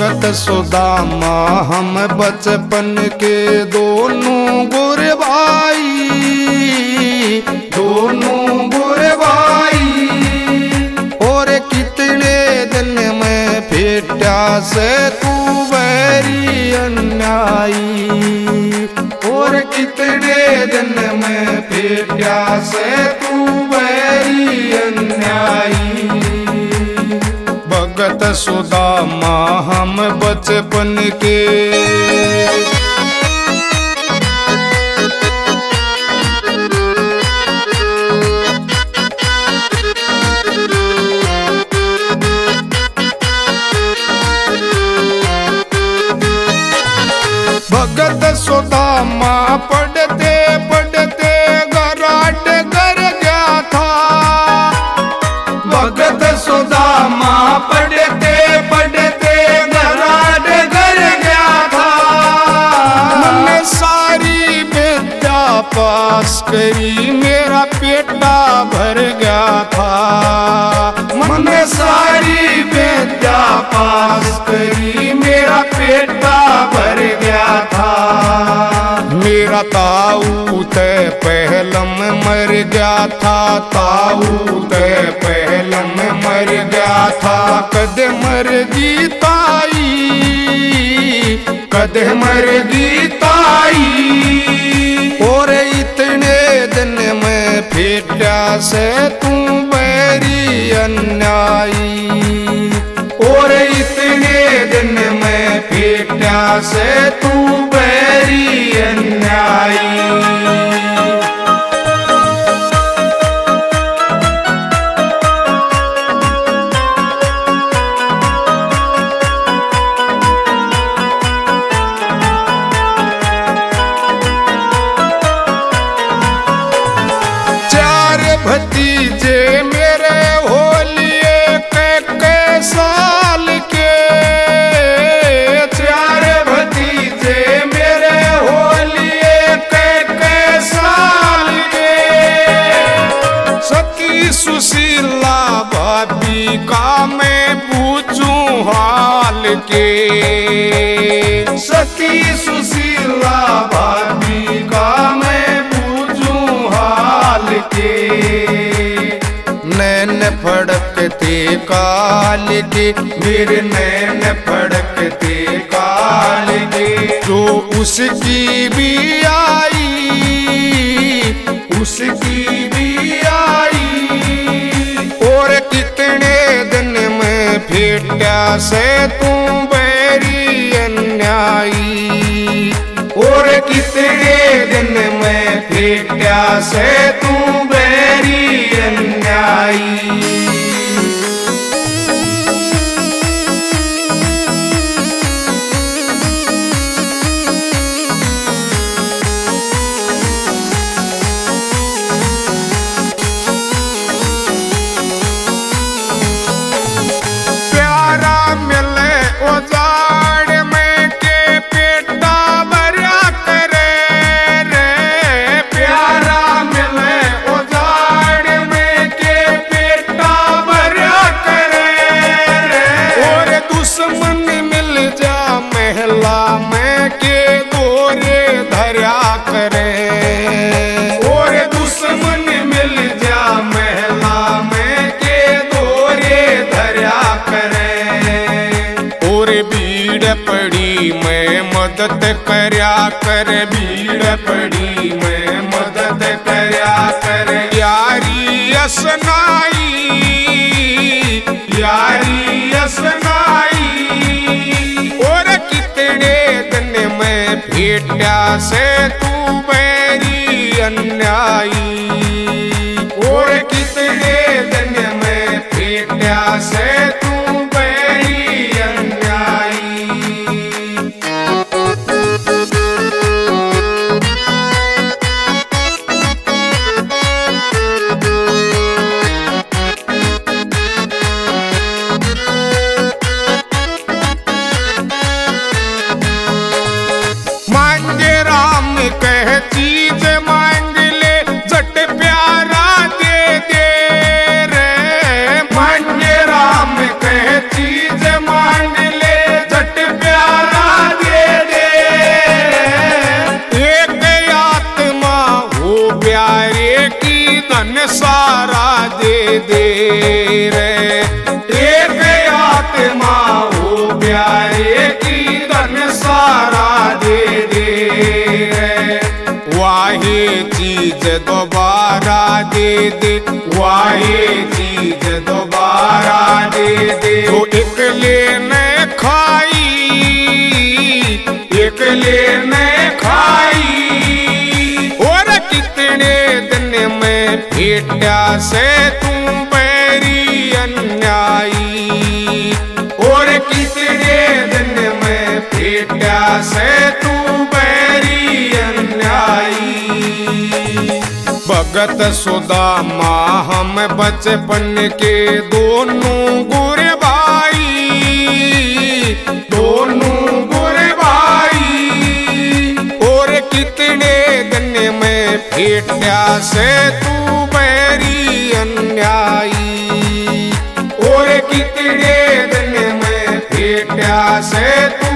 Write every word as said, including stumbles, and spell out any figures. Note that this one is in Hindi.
भगत सुदामा हम बचपन के दोनों गुरु भाई, दोनों गुरु भाई। और कितने दिन में फेटा से तू बैरी अन्यायी, और कितने दिन में फेटा से तू बैरी अन्यायी। भगत सुदामा हम बचपन के, भगत सुदामा पढ़ते पढ़ते घराट घर गया था। भगत सुदामा पढ़ते पढ़ते घराट घर गया था। मैंने सारी विद्या पास करी मेरा पेटा भर गया था। मैंने सारी विद्या पास करी मेरा पेटा भर गया था। मेरा ताऊ तय पहलम मर गया था, ताऊ तय पहलम मर गया था। कद मर गीताई, कद मर गीताई। और इतने दिन में फेटा से तू बैरी अन्यायी, और इतने दिन में फेटा से तू बैरी अन्यायी। भतीजे मेरे होलिए के के साल के, चार भतीजे मेरे होलिए के के साल के। सती सुशीला भाभी का मैं पूछूं हाल के, सती सुशीला भाभी का मैं पूछूं हाल के। नैन फड़कते काल के, मेरे नैन फड़कते काल के। जो उसकी भी आई, उसकी भी आई। और कितने दिन में फेटा से तू बैरी अन्यायी, और कितने दिन में फेटा से तू बैरी अन्यायी। प्यारा मिले उजाड़ में के पेटा भरा करे रे, प्यारा मिले उजाड़ में के पेटा भरा करे रे। और दुश्मन मिल जा महला में के गोरे धरा करे, और दुश्मन मिल जा महला में के गोरे धरा करे। और भीड़ पड़ी मैं मदद करया कर, भीड़ पड़ी मैं मदद करया कर। यारी असनाई, यारी असनाई। और कितने दिन में फेटा से तू बैरी अन्यायी, और कितने दिन में फेटा से तू बैरी अन्यायी। मांगे राम कह चीज मांग ले, जट प्यारा दे दे रे। मांगे राम दे, वाहे चीज दोबारा दे दे। जो एकले ने खाई, एकले ने खाई, और कितने दिन में भेटा से तू बैरी अन्यायी, और कितने दिन में भेटा से तू बैरी अन्यायी। भगत सुदामा हम बचपन के दोनों गुरे भाई, दोनों गुरे भाई, और कितने दिन में भेटा से तू बैरी अन्यायी, और कितने दिन में भेटा से तू